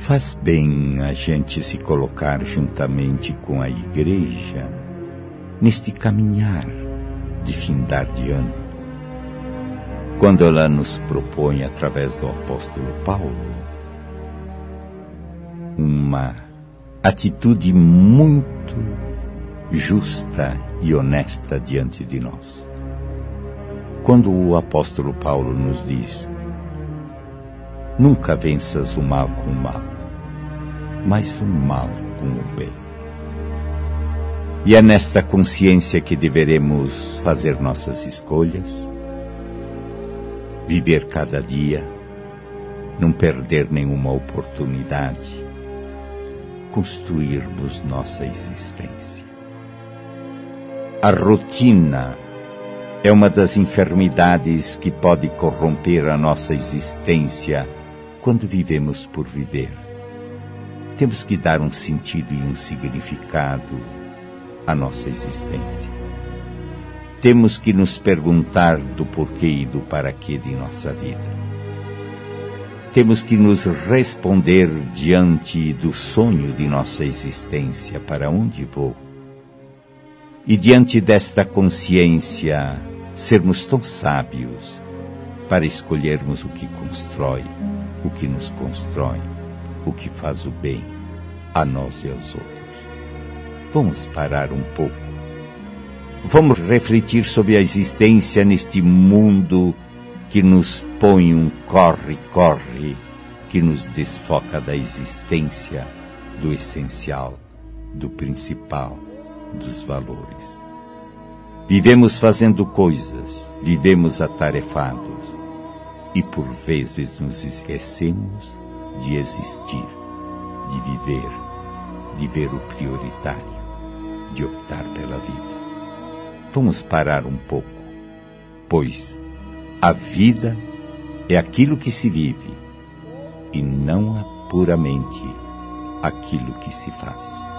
faz bem a gente se colocar juntamente com a Igreja neste caminhar de findar de ano, quando ela nos propõe, através do apóstolo Paulo, uma atitude muito justa e honesta diante de nós. Quando o apóstolo Paulo nos diz: nunca venças o mal com o mal, mas o mal com o bem. E é nesta consciência que deveremos fazer nossas escolhas, viver cada dia, não perder nenhuma oportunidade, construirmos nossa existência. A rotina é uma das enfermidades que pode corromper a nossa existência quando vivemos por viver. Temos que dar um sentido e um significado à nossa existência. Temos que nos perguntar do porquê e do para quê de nossa vida. Temos que nos responder diante do sonho de nossa existência, para onde vou? E diante desta consciência, sermos tão sábios para escolhermos o que constrói, o que nos constrói, o que faz o bem a nós e aos outros. Vamos parar um pouco. Vamos refletir sobre a existência neste mundo que nos põe um corre-corre, que nos desfoca da existência, do essencial, do principal, dos valores. Vivemos fazendo coisas, vivemos atarefados e por vezes nos esquecemos de existir, de viver, de ver o prioritário, de optar pela vida. Vamos parar um pouco, pois a vida é aquilo que se vive e não puramente aquilo que se faz.